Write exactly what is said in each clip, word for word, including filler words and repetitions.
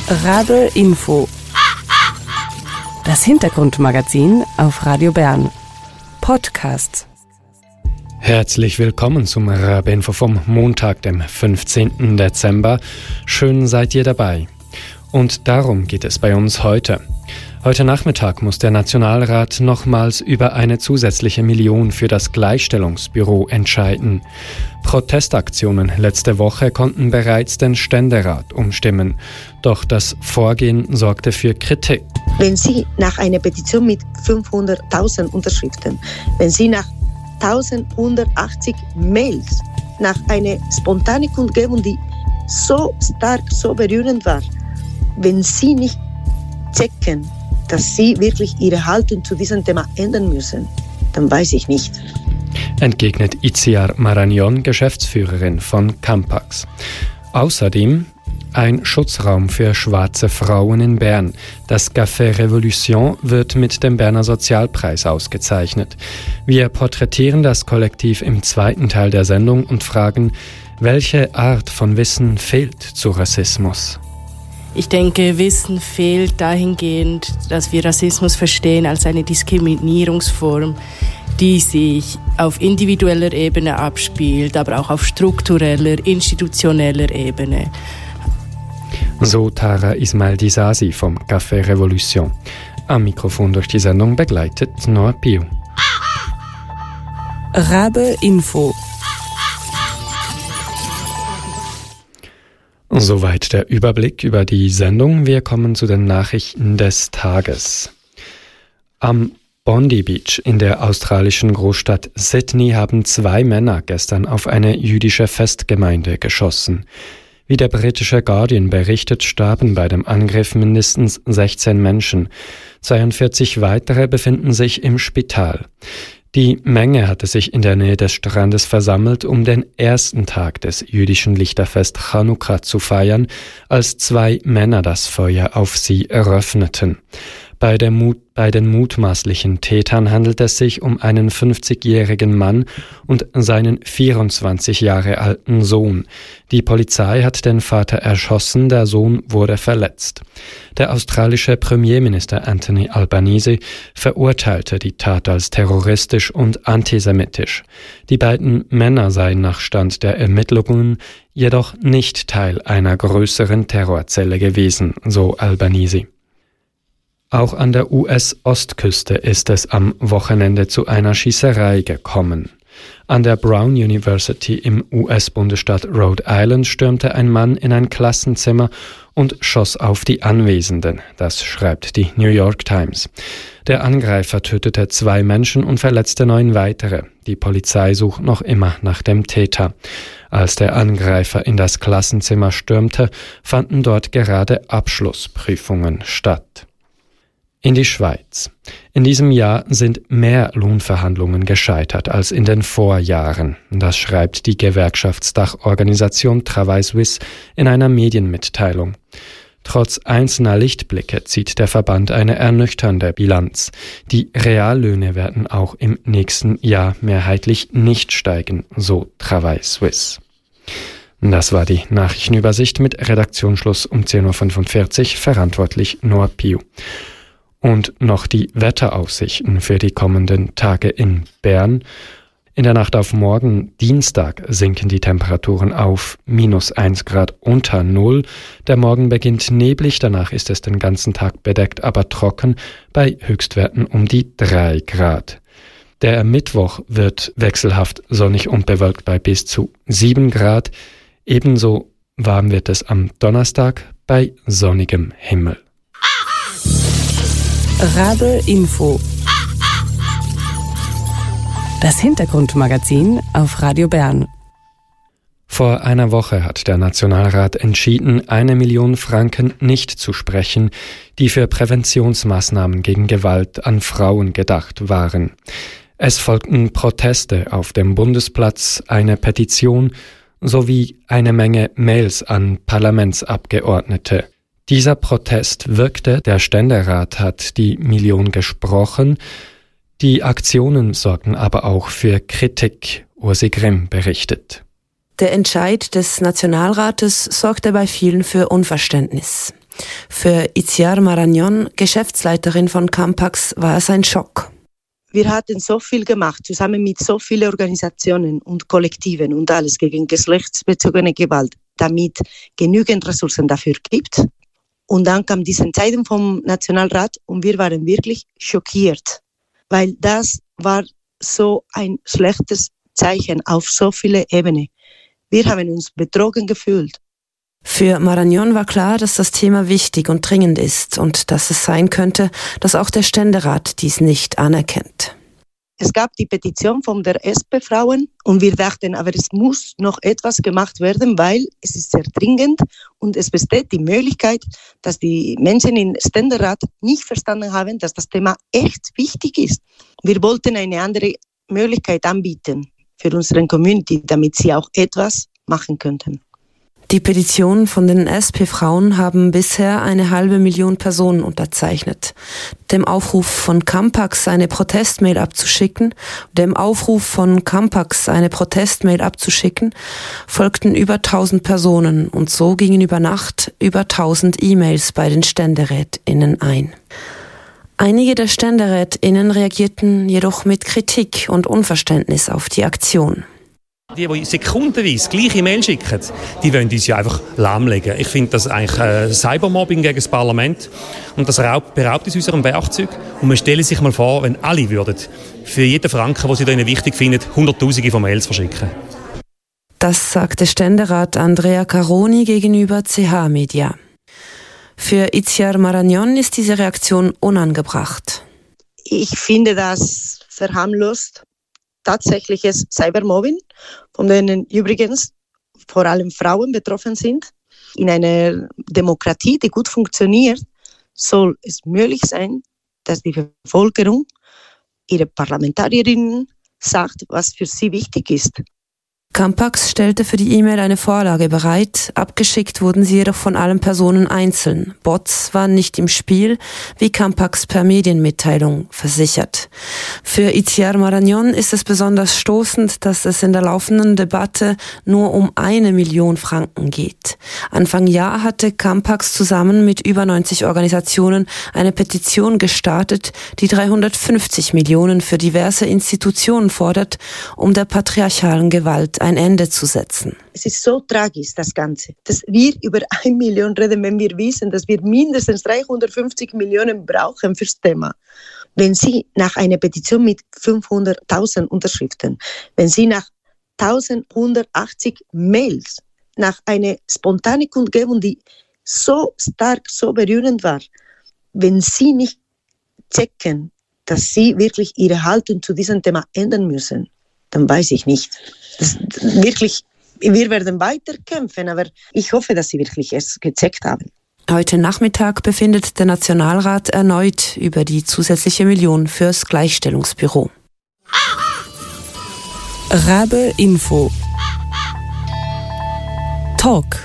Rabe Info. Das Hintergrundmagazin auf Radio Bern. Podcast. Herzlich willkommen zum Rabe Info vom Montag, dem fünfzehnten Dezember. Schön seid ihr dabei. Und darum geht es bei uns heute. Heute Nachmittag muss der Nationalrat nochmals über eine zusätzliche Million für das Gleichstellungsbüro entscheiden. Protestaktionen letzte Woche konnten bereits den Ständerat umstimmen. Doch das Vorgehen sorgte für Kritik. Wenn Sie nach einer Petition mit fünfhunderttausend Unterschriften, wenn Sie nach eintausendhundertachtzig Mails, nach einer spontanen Kundgebung, die so stark, so berührend war, wenn Sie nicht checken, dass Sie wirklich Ihre Haltung zu diesem Thema ändern müssen, dann weiß ich nicht. Entgegnet Itziar Maragnon, Geschäftsführerin von Campax. Außerdem ein Schutzraum für schwarze Frauen in Bern. Das Café Revolution wird mit dem Berner Sozialpreis ausgezeichnet. Wir porträtieren das Kollektiv im zweiten Teil der Sendung und fragen, welche Art von Wissen fehlt zu Rassismus? Ich denke, Wissen fehlt dahingehend, dass wir Rassismus verstehen als eine Diskriminierungsform, die sich auf individueller Ebene abspielt, aber auch auf struktureller, institutioneller Ebene. So Tara Ismail Disasi vom Café Revolution. Am Mikrofon durch die Sendung begleitet Noah Pio. Rabe Info. Soweit der Überblick über die Sendung. Wir kommen zu den Nachrichten des Tages. Am Bondi Beach in der australischen Großstadt Sydney haben zwei Männer gestern auf eine jüdische Festgemeinde geschossen. Wie der britische Guardian berichtet, starben bei dem Angriff mindestens sechzehn Menschen. zweiundvierzig weitere befinden sich im Spital. Die Menge hatte sich in der Nähe des Strandes versammelt, um den ersten Tag des jüdischen Lichterfest Chanukka zu feiern, als zwei Männer das Feuer auf sie eröffneten. Bei, der Mut, bei den mutmaßlichen Tätern handelt es sich um einen fünfzigjährigen Mann und seinen vierundzwanzig Jahre alten Sohn. Die Polizei hat den Vater erschossen, der Sohn wurde verletzt. Der australische Premierminister Anthony Albanese verurteilte die Tat als terroristisch und antisemitisch. Die beiden Männer seien nach Stand der Ermittlungen jedoch nicht Teil einer größeren Terrorzelle gewesen, so Albanese. Auch an der U S-Ostküste ist es am Wochenende zu einer Schießerei gekommen. An der Brown University im U S-Bundesstaat Rhode Island stürmte ein Mann in ein Klassenzimmer und schoss auf die Anwesenden, das schreibt die New York Times. Der Angreifer tötete zwei Menschen und verletzte neun weitere. Die Polizei sucht noch immer nach dem Täter. Als der Angreifer in das Klassenzimmer stürmte, fanden dort gerade Abschlussprüfungen statt. In die Schweiz. In diesem Jahr sind mehr Lohnverhandlungen gescheitert als in den Vorjahren. Das schreibt die Gewerkschaftsdachorganisation Travail Suisse in einer Medienmitteilung. Trotz einzelner Lichtblicke zieht der Verband eine ernüchternde Bilanz. Die Reallöhne werden auch im nächsten Jahr mehrheitlich nicht steigen, so Travail Suisse. Das war die Nachrichtenübersicht mit Redaktionsschluss um zehn Uhr fünfundvierzig, verantwortlich Noah Pio. Und noch die Wetteraussichten für die kommenden Tage in Bern. In der Nacht auf morgen Dienstag sinken die Temperaturen auf minus eins Grad unter Null. Der Morgen beginnt neblig, danach ist es den ganzen Tag bedeckt, aber trocken, bei Höchstwerten um die drei Grad. Der Mittwoch wird wechselhaft sonnig und bewölkt bei bis zu sieben Grad. Ebenso warm wird es am Donnerstag bei sonnigem Himmel. Rabe Info. Das Hintergrundmagazin auf Radio Bern. Vor einer Woche hat der Nationalrat entschieden, eine Million Franken nicht zu sprechen, die für Präventionsmaßnahmen gegen Gewalt an Frauen gedacht waren. Es folgten Proteste auf dem Bundesplatz, eine Petition sowie eine Menge Mails an Parlamentsabgeordnete. Dieser Protest wirkte, der Ständerat hat die Million gesprochen. Die Aktionen sorgten aber auch für Kritik, Ursi Grimm berichtet. Der Entscheid des Nationalrates sorgte bei vielen für Unverständnis. Für Itziar Marañón, Geschäftsleiterin von Campax, war es ein Schock. Wir hatten so viel gemacht, zusammen mit so vielen Organisationen und Kollektiven und alles gegen geschlechtsbezogene Gewalt, damit genügend Ressourcen dafür gibt. Und dann kam diese Entscheidung vom Nationalrat und wir waren wirklich schockiert, weil das war so ein schlechtes Zeichen auf so viele Ebenen. Wir haben uns betrogen gefühlt. Für Marañón war klar, dass das Thema wichtig und dringend ist und dass es sein könnte, dass auch der Ständerat dies nicht anerkennt. Es gab die Petition von der S P-Frauen und wir dachten, aber es muss noch etwas gemacht werden, weil es ist sehr dringend und es besteht die Möglichkeit, dass die Menschen im Ständerat nicht verstanden haben, dass das Thema echt wichtig ist. Wir wollten eine andere Möglichkeit anbieten für unsere Community, damit sie auch etwas machen könnten. Die Petition von den S P-Frauen haben bisher eine halbe Million Personen unterzeichnet. Dem Aufruf von Campax, eine Protestmail abzuschicken, dem Aufruf von Campax, eine Protestmail abzuschicken, folgten über tausend Personen und so gingen über Nacht über tausend E-Mails bei den StänderätInnen ein. Einige der StänderätInnen reagierten jedoch mit Kritik und Unverständnis auf die Aktion. Die, die sekundenweise das gleiche Mail schicken, die wollen uns ja einfach lahmlegen. Ich finde das eigentlich äh, Cybermobbing gegen das Parlament und das raubt, beraubt uns unserem Werkzeug. Und man stelle sich mal vor, wenn alle würden für jeden Franken, den sie da wichtig finden, Hunderttausende von Mails verschicken. Das sagte Ständerat Andrea Caroni gegenüber C H Media. Für Itziar Marañón ist diese Reaktion unangebracht. Ich finde das verharmlost. Tatsächliches Cybermobbing, von denen übrigens vor allem Frauen betroffen sind. In einer Demokratie, die gut funktioniert, soll es möglich sein, dass die Bevölkerung ihre Parlamentarierinnen sagt, was für sie wichtig ist. Campax stellte für die E-Mail eine Vorlage bereit, abgeschickt wurden sie jedoch von allen Personen einzeln. Bots waren nicht im Spiel, wie Campax per Medienmitteilung versichert. Für Itziar Marañón ist es besonders stoßend, dass es in der laufenden Debatte nur um eine Million Franken geht. Anfang Jahr hatte Campax zusammen mit über neunzig Organisationen eine Petition gestartet, die dreihundertfünfzig Millionen für diverse Institutionen fordert, um der patriarchalen Gewalt ein Ende zu setzen. Es ist so tragisch, das Ganze, dass wir über eine Million reden, wenn wir wissen, dass wir mindestens dreihundertfünfzig Millionen brauchen fürs Thema. Wenn Sie nach einer Petition mit fünfhunderttausend Unterschriften, wenn Sie nach eintausendhundertachtzig Mails, nach einer spontanen Kundgebung, die so stark, so berührend war, wenn Sie nicht checken, dass Sie wirklich Ihre Haltung zu diesem Thema ändern müssen, dann weiß ich nicht. Das, wirklich, wir werden weiter kämpfen, aber ich hoffe, dass Sie wirklich es gecheckt haben. Heute Nachmittag befindet der Nationalrat erneut über die zusätzliche Million fürs Gleichstellungsbüro. Rabe Info Talk.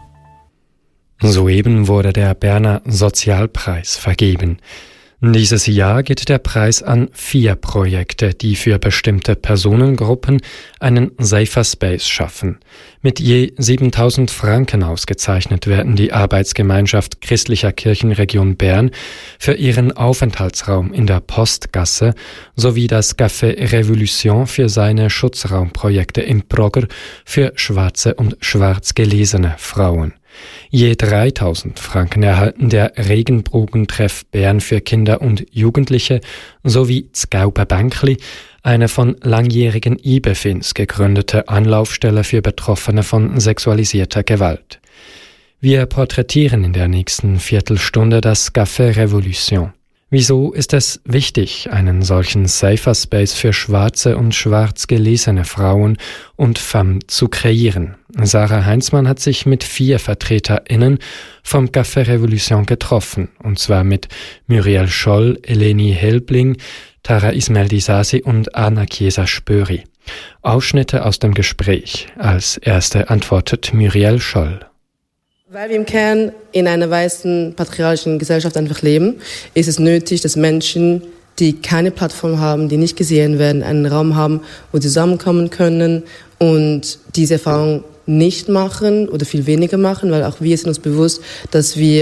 Soeben wurde der Berner Sozialpreis vergeben. Dieses Jahr geht der Preis an vier Projekte, die für bestimmte Personengruppen einen Safer Space schaffen. Mit je siebentausend Franken ausgezeichnet werden die Arbeitsgemeinschaft Christlicher Kirchenregion Bern für ihren Aufenthaltsraum in der Postgasse sowie das Café Revolution für seine Schutzraumprojekte im Progr für schwarze und schwarz gelesene Frauen. Je dreitausend Franken erhalten der Regenbogentreff Bern für Kinder und Jugendliche sowie Z'Gauber Bänkli, eine von langjährigen I B E F I N S gegründete Anlaufstelle für Betroffene von sexualisierter Gewalt. Wir porträtieren in der nächsten Viertelstunde das Café Revolution. Wieso ist es wichtig, einen solchen Safer Space für schwarze und schwarz gelesene Frauen und Femmes zu kreieren? Sarah Heinzmann hat sich mit vier VertreterInnen vom Café Revolution getroffen, und zwar mit Muriel Scholl, Eleni Helbling, Tara Ismail Disasi und Anna Chiesa-Spöri. Ausschnitte aus dem Gespräch. Als erste antwortet Muriel Scholl. Weil wir im Kern in einer weißen, patriarchischen Gesellschaft einfach leben, ist es nötig, dass Menschen, die keine Plattform haben, die nicht gesehen werden, einen Raum haben, wo sie zusammenkommen können und diese Erfahrung nicht machen oder viel weniger machen, weil auch wir sind uns bewusst, dass wir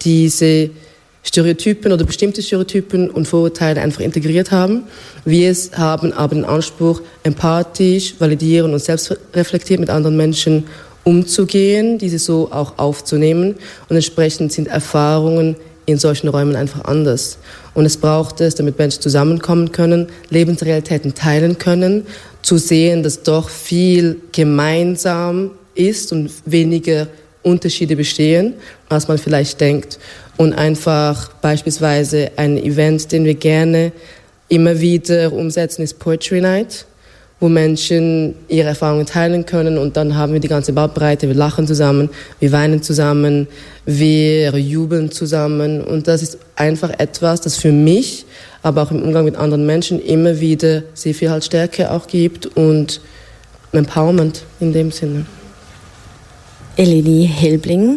diese Stereotypen oder bestimmte Stereotypen und Vorurteile einfach integriert haben. Wir es haben aber den Anspruch, empathisch, validieren und selbstreflektiert mit anderen Menschen umzugehen, diese so auch aufzunehmen. Und entsprechend sind Erfahrungen in solchen Räumen einfach anders. Und es braucht es, damit Menschen zusammenkommen können, Lebensrealitäten teilen können, zu sehen, dass doch viel gemeinsam ist und weniger Unterschiede bestehen, als man vielleicht denkt. Und einfach beispielsweise ein Event, den wir gerne immer wieder umsetzen, ist Poetry Night, wo Menschen ihre Erfahrungen teilen können und dann haben wir die ganze Bandbreite. Wir lachen zusammen, wir weinen zusammen, wir jubeln zusammen und das ist einfach etwas, das für mich, aber auch im Umgang mit anderen Menschen immer wieder sehr viel halt Stärke auch gibt und Empowerment in dem Sinne. Eleni Helbling.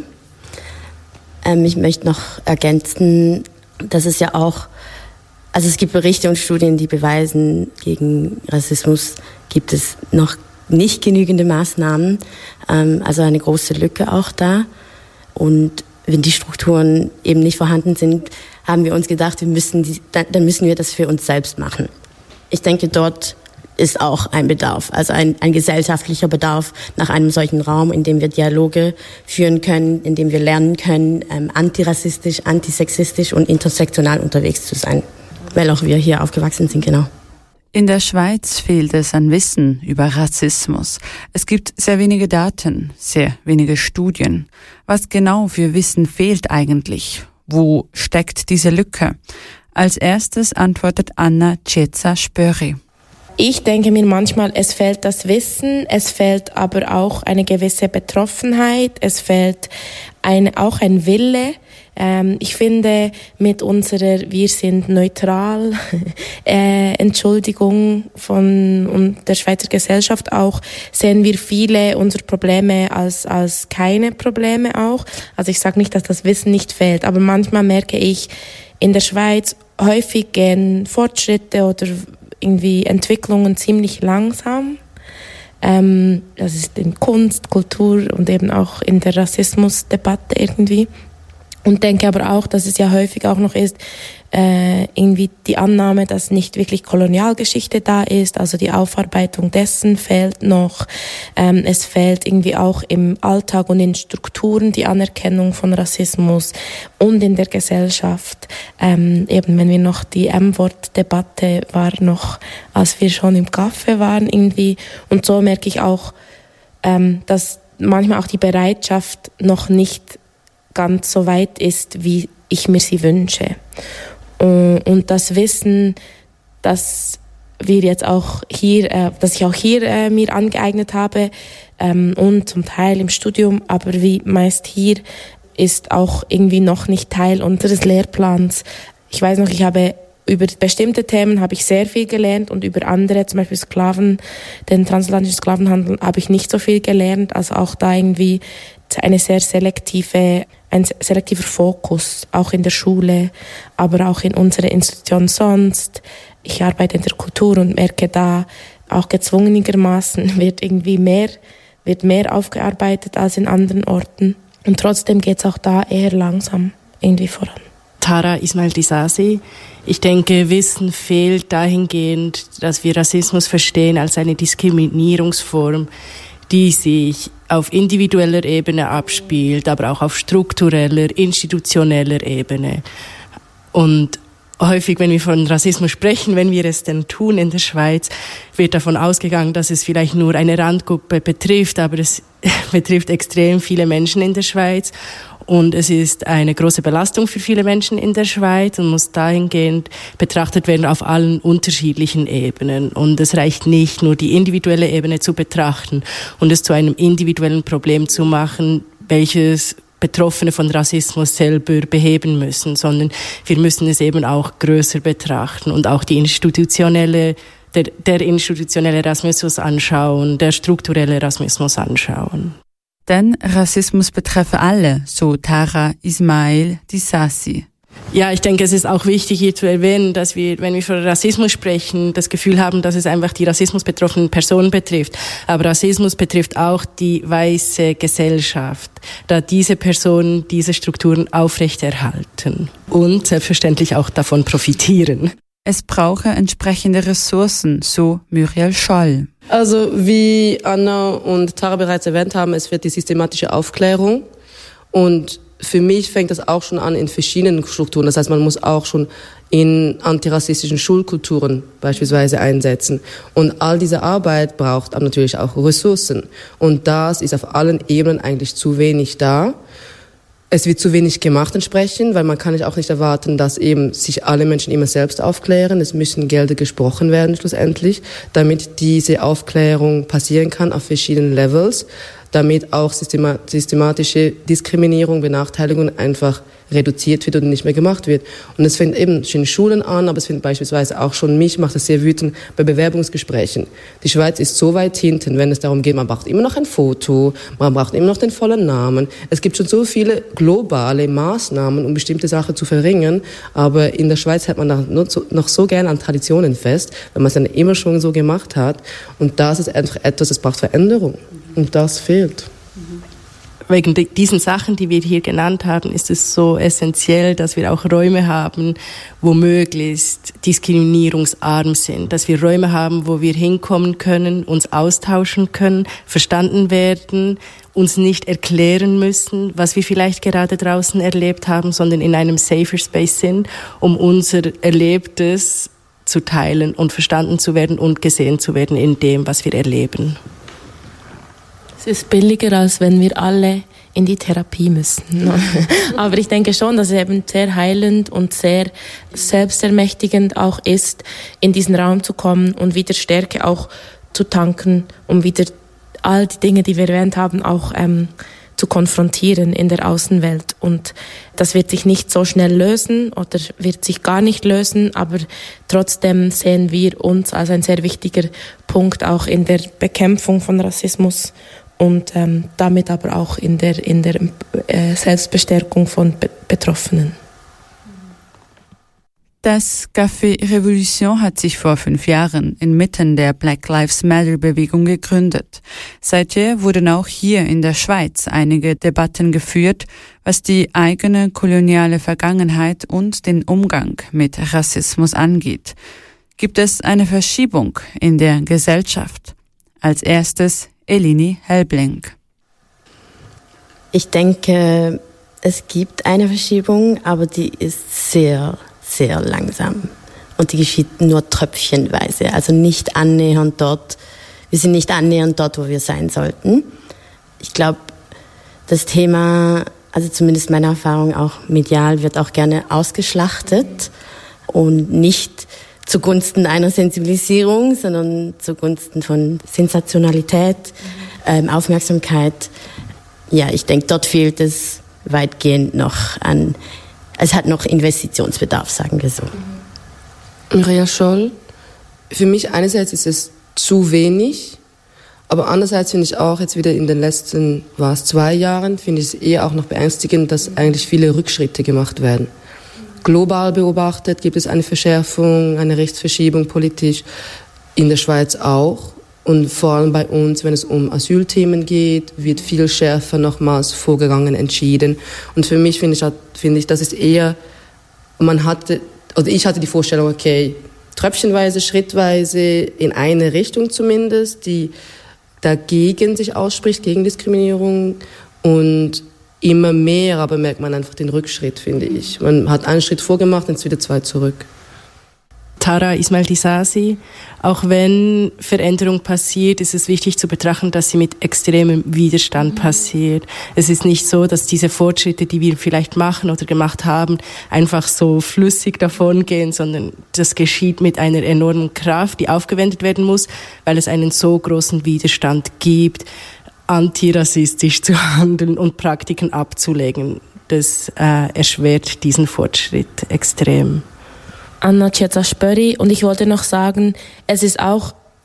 Ähm, ich möchte noch ergänzen, dass es ja auch, also es gibt Berichte und Studien, die beweisen, gegen Rassismus gibt es noch nicht genügende Maßnahmen, ähm, also eine große Lücke auch da. Und wenn die Strukturen eben nicht vorhanden sind, haben wir uns gedacht, wir müssen die, dann müssen wir das für uns selbst machen. Ich denke, dort ist auch ein Bedarf, also ein, ein gesellschaftlicher Bedarf nach einem solchen Raum, in dem wir Dialoge führen können, in dem wir lernen können, ähm, antirassistisch, antisexistisch und intersektional unterwegs zu sein, weil auch wir hier aufgewachsen sind, genau. In der Schweiz fehlt es an Wissen über Rassismus. Es gibt sehr wenige Daten, sehr wenige Studien. Was genau für Wissen fehlt eigentlich? Wo steckt diese Lücke? Als erstes antwortet Anna Ceza-Spöri. Ich denke mir manchmal, es fehlt das Wissen, es fehlt aber auch eine gewisse Betroffenheit, es fehlt ein, auch ein Wille. Ähm, ich finde, mit unserer Wir sind neutral, äh, Entschuldigung von und der Schweizer Gesellschaft auch, sehen wir viele unserer Probleme als, als keine Probleme auch. Also ich sage nicht, dass das Wissen nicht fehlt, aber manchmal merke ich, in der Schweiz häufig gehen Fortschritte oder irgendwie Entwicklungen ziemlich langsam. Ähm, das ist in Kunst, Kultur und eben auch in der Rassismusdebatte irgendwie. Und denke aber auch, dass es ja häufig auch noch ist, äh, irgendwie die Annahme, dass nicht wirklich Kolonialgeschichte da ist, also die Aufarbeitung dessen fehlt noch. Ähm, es fehlt irgendwie auch im Alltag und in Strukturen die Anerkennung von Rassismus und in der Gesellschaft. Ähm, eben wenn wir noch die M-Wort-Debatte war noch, als wir schon im Café waren irgendwie. Und so merke ich auch, ähm, dass manchmal auch die Bereitschaft noch nicht ganz so weit ist, wie ich mir sie wünsche. Und das Wissen, dass wir jetzt auch hier, äh, dass ich auch hier äh, mir angeeignet habe ähm, und zum Teil im Studium, aber wie meist hier, ist auch irgendwie noch nicht Teil unseres Lehrplans. Ich weiß noch, ich habe über bestimmte Themen habe ich sehr viel gelernt und über andere, zum Beispiel Sklaven, den transatlantischen Sklavenhandel, habe ich nicht so viel gelernt. Also auch da irgendwie eine sehr selektive, ein selektiver Fokus, auch in der Schule, aber auch in unserer Institution sonst. Ich arbeite in der Kultur und merke da, auch gezwungenermaßen wird irgendwie mehr, wird mehr aufgearbeitet als in anderen Orten. Und trotzdem geht es auch da eher langsam irgendwie voran. Tara Ismail Disasi. Ich denke, Wissen fehlt dahingehend, dass wir Rassismus verstehen als eine Diskriminierungsform, die sich auf individueller Ebene abspielt, aber auch auf struktureller, institutioneller Ebene. Und häufig, wenn wir von Rassismus sprechen, wenn wir es denn tun in der Schweiz, wird davon ausgegangen, dass es vielleicht nur eine Randgruppe betrifft, aber es betrifft extrem viele Menschen in der Schweiz. Und es ist eine große Belastung für viele Menschen in der Schweiz und muss dahingehend betrachtet werden auf allen unterschiedlichen Ebenen. Und es reicht nicht, nur die individuelle Ebene zu betrachten und es zu einem individuellen Problem zu machen, welches Betroffene von Rassismus selber beheben müssen, sondern wir müssen es eben auch größer betrachten und auch die institutionelle, der, der institutionelle Rassismus anschauen, der strukturelle Rassismus anschauen. Denn Rassismus betreffe alle, so Tara Ismail Disasi. Ja, ich denke, es ist auch wichtig hier zu erwähnen, dass wir, wenn wir von Rassismus sprechen, das Gefühl haben, dass es einfach die rassismusbetroffenen Personen betrifft. Aber Rassismus betrifft auch die weiße Gesellschaft, da diese Personen diese Strukturen aufrechterhalten und selbstverständlich auch davon profitieren. Es brauche entsprechende Ressourcen, so Muriel Scholl. Also wie Anna und Tara bereits erwähnt haben, es wird die systematische Aufklärung und für mich fängt das auch schon an in verschiedenen Strukturen. Das heißt, man muss auch schon in antirassistischen Schulkulturen beispielsweise einsetzen. Und all diese Arbeit braucht aber natürlich auch Ressourcen. Und das ist auf allen Ebenen eigentlich zu wenig da. Es wird zu wenig gemacht entsprechend, weil man kann nicht auch nicht erwarten, dass eben sich alle Menschen immer selbst aufklären. Es müssen Gelder gesprochen werden schlussendlich, damit diese Aufklärung passieren kann auf verschiedenen Levels, damit auch systematische Diskriminierung, Benachteiligung einfach reduziert wird und nicht mehr gemacht wird. Und es fängt eben schon in Schulen an, aber es fängt beispielsweise auch schon mich, macht es sehr wütend, bei Bewerbungsgesprächen. Die Schweiz ist so weit hinten, wenn es darum geht, man braucht immer noch ein Foto, man braucht immer noch den vollen Namen. Es gibt schon so viele globale Maßnahmen, um bestimmte Sachen zu verringern, aber in der Schweiz hält man noch so gerne an Traditionen fest, weil man es dann immer schon so gemacht hat. Und das ist einfach etwas, das braucht Veränderung. Und das fehlt. Wegen diesen Sachen, die wir hier genannt haben, ist es so essentiell, dass wir auch Räume haben, wo möglichst diskriminierungsarm sind. Dass wir Räume haben, wo wir hinkommen können, uns austauschen können, verstanden werden, uns nicht erklären müssen, was wir vielleicht gerade draußen erlebt haben, sondern in einem safer Space sind, um unser Erlebtes zu teilen und verstanden zu werden und gesehen zu werden in dem, was wir erleben. Es ist billiger, als wenn wir alle in die Therapie müssen. Aber ich denke schon, dass es eben sehr heilend und sehr selbstermächtigend auch ist, in diesen Raum zu kommen und wieder Stärke auch zu tanken, um wieder all die Dinge, die wir erwähnt haben, auch ähm, zu konfrontieren in der Außenwelt. Und das wird sich nicht so schnell lösen oder wird sich gar nicht lösen, aber trotzdem sehen wir uns als ein sehr wichtiger Punkt auch in der Bekämpfung von Rassismus und ähm, damit aber auch in der, in der äh, Selbstbestärkung von Be- Betroffenen. Das Café Revolution hat sich vor fünf Jahren inmitten der Black Lives Matter-Bewegung gegründet. Seither wurden auch hier in der Schweiz einige Debatten geführt, was die eigene koloniale Vergangenheit und den Umgang mit Rassismus angeht. Gibt es eine Verschiebung in der Gesellschaft? Als erstes Eleni Helbling. Ich denke, es gibt eine Verschiebung, aber die ist sehr, sehr langsam. Und die geschieht nur tröpfchenweise, also nicht annähernd dort. Wir sind nicht annähernd dort, wo wir sein sollten. Ich glaube, das Thema, also zumindest meine Erfahrung auch medial, wird auch gerne ausgeschlachtet und nicht zugunsten einer Sensibilisierung, sondern zugunsten von Sensationalität, ähm, Aufmerksamkeit. Ja, ich denke, dort fehlt es weitgehend noch an, es hat noch Investitionsbedarf, sagen wir so. Muriel Scholl, für mich einerseits ist es zu wenig, aber andererseits finde ich auch jetzt wieder in den letzten, war es zwei Jahren, finde ich es eher auch noch beängstigend, dass eigentlich viele Rückschritte gemacht werden. Global beobachtet gibt es eine Verschärfung, eine Rechtsverschiebung politisch, in der Schweiz auch. Und vor allem bei uns, wenn es um Asylthemen geht, wird viel schärfer nochmals vorgegangen, entschieden. Und für mich finde ich, finde ich, das ist eher, man hatte, oder ich hatte die Vorstellung, okay, tröpfchenweise, schrittweise, in eine Richtung zumindest, die dagegen sich ausspricht, gegen Diskriminierung und immer mehr, aber merkt man einfach den Rückschritt, finde ich. Man hat einen Schritt vorgemacht, jetzt wieder zwei zurück. Tara Ismail Disasi, auch wenn Veränderung passiert, ist es wichtig zu betrachten, dass sie mit extremem Widerstand passiert. Es ist nicht so, dass diese Fortschritte, die wir vielleicht machen oder gemacht haben, einfach so flüssig davongehen, sondern das geschieht mit einer enormen Kraft, die aufgewendet werden muss, weil es einen so großen Widerstand gibt, antirassistisch zu handeln und Praktiken abzulegen. Das äh, erschwert diesen Fortschritt extrem. Anna Cieca-Spöri, und ich wollte noch sagen, es ist auch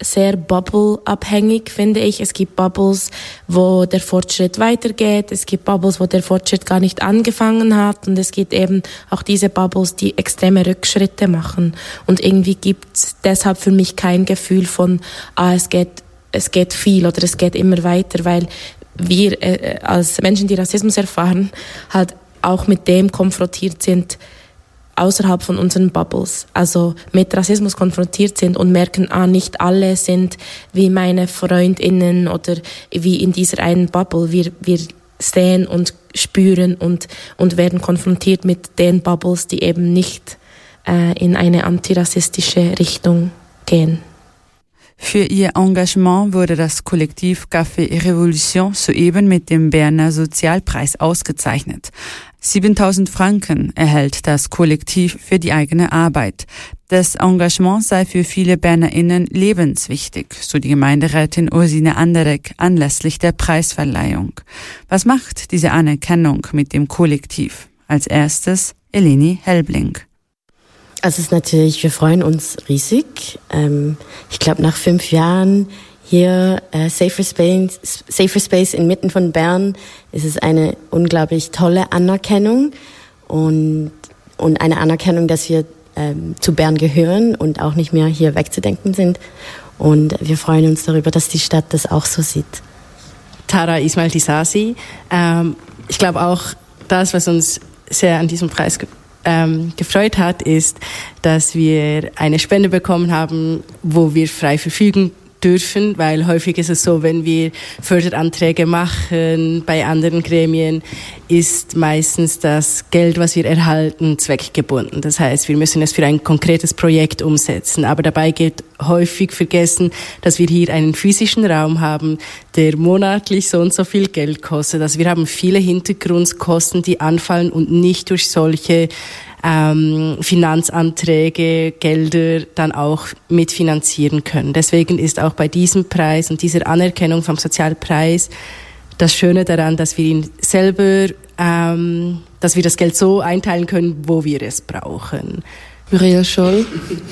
sehr bubble-abhängig, finde ich. Es gibt Bubbles, wo der Fortschritt weitergeht. Es gibt Bubbles, wo der Fortschritt gar nicht angefangen hat. Und es gibt eben auch diese Bubbles, die extreme Rückschritte machen. Und irgendwie gibt es deshalb für mich kein Gefühl von, ah, es geht, es geht viel oder es geht immer weiter, weil wir äh, als Menschen, die Rassismus erfahren, halt auch mit dem konfrontiert sind, außerhalb von unseren Bubbles, also mit Rassismus konfrontiert sind und merken, ah, nicht alle sind wie meine FreundInnen oder wie in dieser einen Bubble. Wir, wir sehen und spüren und, und werden konfrontiert mit den Bubbles, die eben nicht äh, in eine antirassistische Richtung gehen. Für ihr Engagement wurde das Kollektiv Café Revolution soeben mit dem Berner Sozialpreis ausgezeichnet. siebentausend Franken erhält das Kollektiv für die eigene Arbeit. Das Engagement sei für viele BernerInnen lebenswichtig, so die Gemeinderätin Ursine Anderegg anlässlich der Preisverleihung. Was macht diese Anerkennung mit dem Kollektiv? Als erstes Eleni Helbling. Also es ist natürlich, wir freuen uns riesig. Ähm, ich glaube, nach fünf Jahren hier äh, Safer Space, Safer Space inmitten von Bern ist es eine unglaublich tolle Anerkennung und, und eine Anerkennung, dass wir ähm, zu Bern gehören und auch nicht mehr hier wegzudenken sind. Und wir freuen uns darüber, dass die Stadt das auch so sieht. Tara Ismail Disasi. Ähm, ich glaube auch, das, was uns sehr an diesem Preis ge- ähm, gefreut hat, ist, dass wir eine Spende bekommen haben, wo wir frei verfügen dürfen, weil häufig ist es so, wenn wir Förderanträge machen bei anderen Gremien, ist meistens das Geld, was wir erhalten, zweckgebunden. Das heißt, wir müssen es für ein konkretes Projekt umsetzen. Aber dabei geht häufig vergessen, dass wir hier einen physischen Raum haben, der monatlich so und so viel Geld kostet. Also wir haben viele Hintergrundkosten, die anfallen und nicht durch solche Ähm, Finanzanträge, Gelder dann auch mitfinanzieren können. Deswegen ist auch bei diesem Preis und dieser Anerkennung vom Sozialpreis das Schöne daran, dass wir ihn selber, ähm, dass wir das Geld so einteilen können, wo wir es brauchen. Muriel Scholl.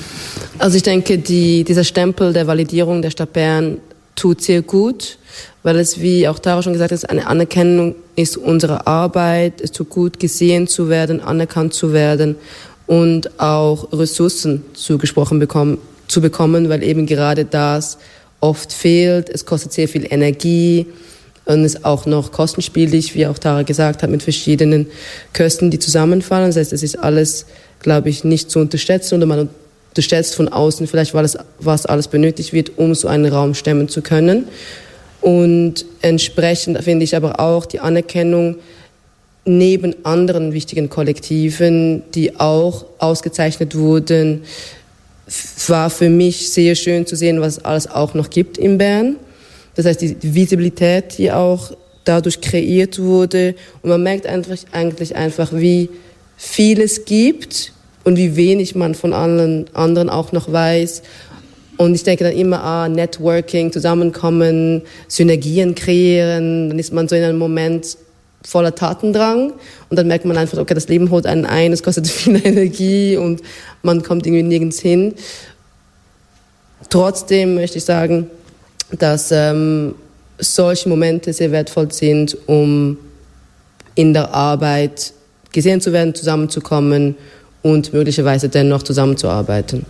Also ich denke, die, dieser Stempel der Validierung der Stadt Bern tut sehr gut, weil es, wie auch Tara schon gesagt hat, eine Anerkennung ist unserer Arbeit. Es tut gut, gesehen zu werden, anerkannt zu werden und auch Ressourcen zugesprochen bekommen, zu bekommen, weil eben gerade das oft fehlt. Es kostet sehr viel Energie und ist auch noch kostenspielig, wie auch Tara gesagt hat, mit verschiedenen Kosten, die zusammenfallen. Das heißt, es ist alles, glaube ich, nicht zu unterschätzen oder man unterschätzt von außen vielleicht, was, was alles benötigt wird, um so einen Raum stemmen zu können. Und entsprechend finde ich aber auch die Anerkennung neben anderen wichtigen Kollektiven, die auch ausgezeichnet wurden, war für mich sehr schön zu sehen, was es alles auch noch gibt in Bern. Das heißt, die Visibilität, die auch dadurch kreiert wurde. Und man merkt eigentlich, eigentlich einfach, wie viel es gibt und wie wenig man von allen anderen auch noch weiß. Und ich denke dann immer, ah, Networking, Zusammenkommen, Synergien kreieren. Dann ist man so in einem Moment voller Tatendrang. Und dann merkt man einfach, okay, das Leben holt einen ein, es kostet viel Energie und man kommt irgendwie nirgends hin. Trotzdem möchte ich sagen, dass ähm, solche Momente sehr wertvoll sind, um in der Arbeit gesehen zu werden, zusammenzukommen und möglicherweise dennoch zusammenzuarbeiten.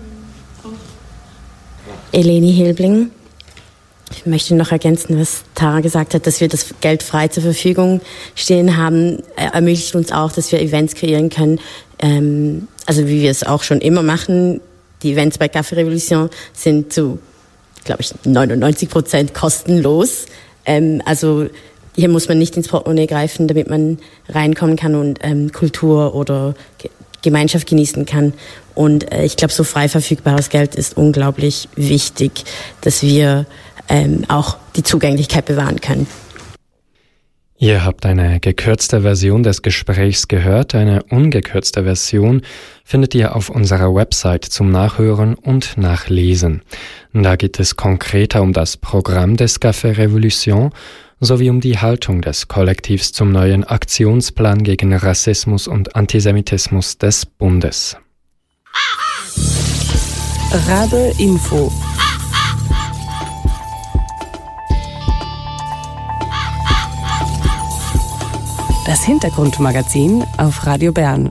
Eleni Helbling. Ich möchte noch ergänzen, was Tara gesagt hat, dass wir das Geld frei zur Verfügung stehen haben, ermöglicht uns auch, dass wir Events kreieren können. Ähm, also wie wir es auch schon immer machen. Die Events bei Café Revolution sind zu, glaube ich, neunundneunzig Prozent kostenlos. Ähm, also hier muss man nicht ins Portemonnaie greifen, damit man reinkommen kann und ähm, Kultur oder Ge- Gemeinschaft genießen kann. Und äh, ich glaube, so frei verfügbares Geld ist unglaublich wichtig, dass wir ähm, auch die Zugänglichkeit bewahren können. Ihr habt eine gekürzte Version des Gesprächs gehört. Eine ungekürzte Version findet ihr auf unserer Website zum Nachhören und Nachlesen. Da geht es konkreter um das Programm des Café Revolution sowie um die Haltung des Kollektivs zum neuen Aktionsplan gegen Rassismus und Antisemitismus des Bundes. Rabe Info. Das Hintergrundmagazin auf Radio Bern.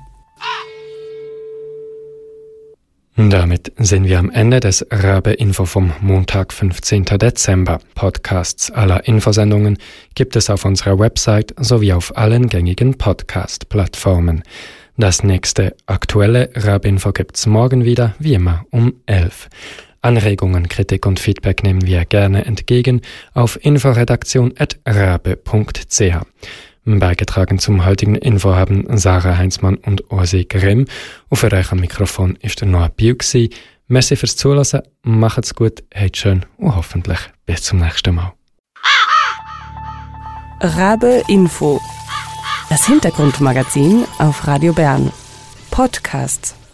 Damit sind wir am Ende des Rabe-Info vom Montag, fünfzehnten Dezember. Podcasts aller Infosendungen gibt es auf unserer Website sowie auf allen gängigen Podcast-Plattformen. Das nächste aktuelle Rabe-Info gibt's morgen wieder, wie immer um elf. Anregungen, Kritik und Feedback nehmen wir gerne entgegen auf inforedaktion at rabe punkt c h. Beigetragen zum heutigen Info haben Sarah Heinzmann und Ursi Grimm. Und für euch am Mikrofon ist der Noah Biu gsi. Merci fürs Zuhören, macht's gut, habt schön und hoffentlich bis zum nächsten Mal. Rabe Info. Das Hintergrundmagazin auf Radio Bern. Podcasts.